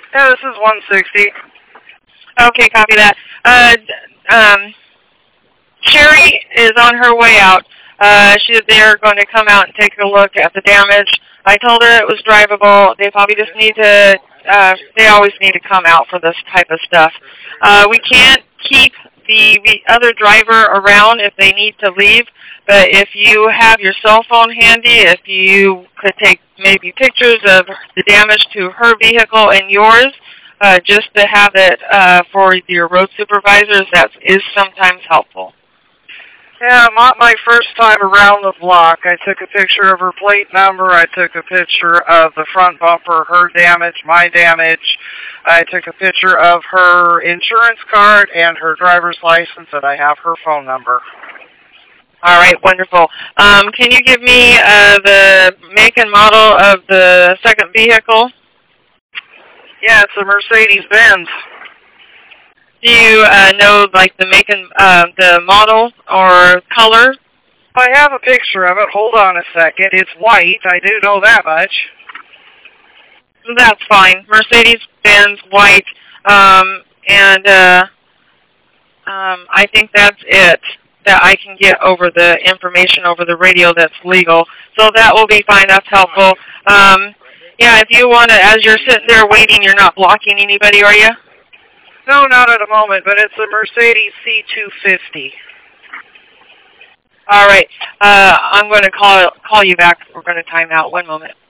Yeah, this is 160. Okay, copy that. Sherry is on her way out. They're going to come out and take a look at the damage. I told her it was drivable. They probably just need to, they always need to come out for this type of stuff. We can't keep the other driver around if they need to leave, but if you have your cell phone handy, if you could take maybe pictures of the damage to her vehicle and yours, just to have it for your road supervisors, that is sometimes helpful. Yeah, not my first time around the block. I took a picture of her plate number. I took a picture of the front bumper, her damage, my damage. I took a picture of her insurance card and her driver's license, and I have her phone number. All right, wonderful. Can you give me the make and model of the second vehicle? Yeah, it's a Mercedes-Benz. Do you know, like, the make and the model or color? I have a picture of it. Hold on a second. It's white. I do know that much. That's fine. Mercedes-Benz white, and I think that's it that I can get over the information over the radio that's legal. So that will be fine. That's helpful. Yeah, if you want to, as you're sitting there waiting, you're not blocking anybody, are you? No, not at the moment, but it's a Mercedes C250. All right. I'm going to call you back. We're going to time out. 1 moment.